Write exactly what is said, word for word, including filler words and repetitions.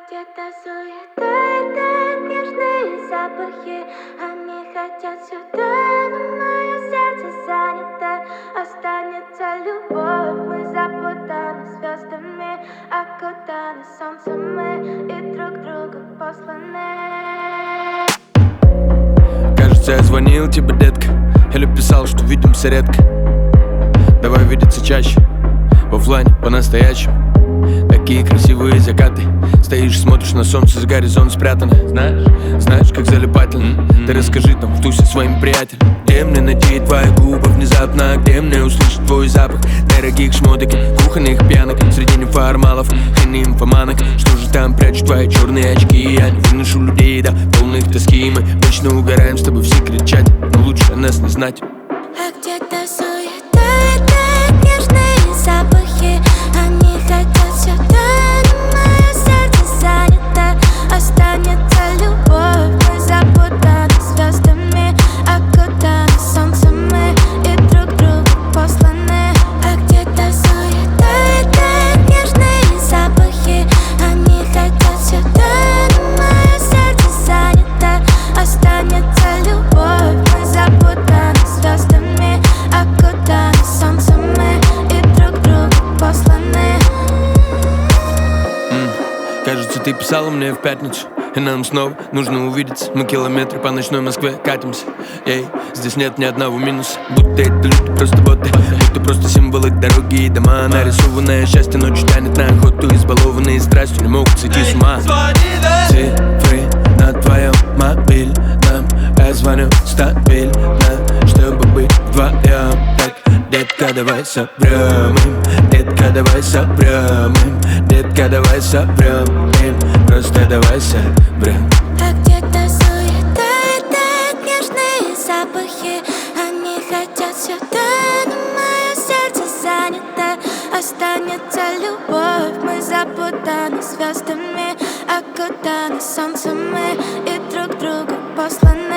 Где-то суета и тают нежные запахи. Они хотят сюда, но мое сердце занято. Останется любовь, мы запутаны звездами, окутаны солнцем мы и друг другу посланы. Кажется, я звонил тебе, детка, или писал, что видимся редко. Давай видеться чаще, в оффлайне по-настоящему. Такие красивые закаты. Стоишь, смотришь на солнце, за горизонт спрятано. Знаешь, знаешь, как залипательно. mm-hmm. Ты расскажи там в тусе своим приятелям. Где мне найти твои губы внезапно? Где мне услышать твой запах дорогих шмоток, кухонных пьянок, среди неформалов и нимфоманок? Что же там прячут твои черные очки? Я не выношу людей до полных тоски. Мы вечно угораем с тобой все кричать, но лучше о нас не знать. А где-то суета и тают нежные запахи. Они хотят сюда, но мое сердце занято. Останется любовь, мы запутаны звездами, окутаны солнцем мы и друг другу посланы. А где-то суета и тают нежные запахи. Они хотят сюда, но мое сердце занято. Останется любовь, мы запутаны звездами, окутаны солнцем мы и друг другу посланы. Кажется, ты писала мне в пятницу, и нам снова нужно увидеться. Мы километры по ночной Москве катимся. Эй, здесь нет ни одного минуса. Будто это люди просто боты, будто просто символы дороги и дома. Нарисованное счастье ночью тянет на охоту. Избалованные страстью не могут сойти с ума. Цифры на твоем мобильном. Я звоню стабильно, чтобы быть вдвоем. Так, детка, давай собрем им. Детка, давай собрем им. Детка, давай собрем им. Просто давай собрем. А где-то суета и тают нежные запахи. Они хотят сюда, но мое сердце занято. Останется любовь, мы запутаны звездами, окутаны солнцем мы и друг другу посланы.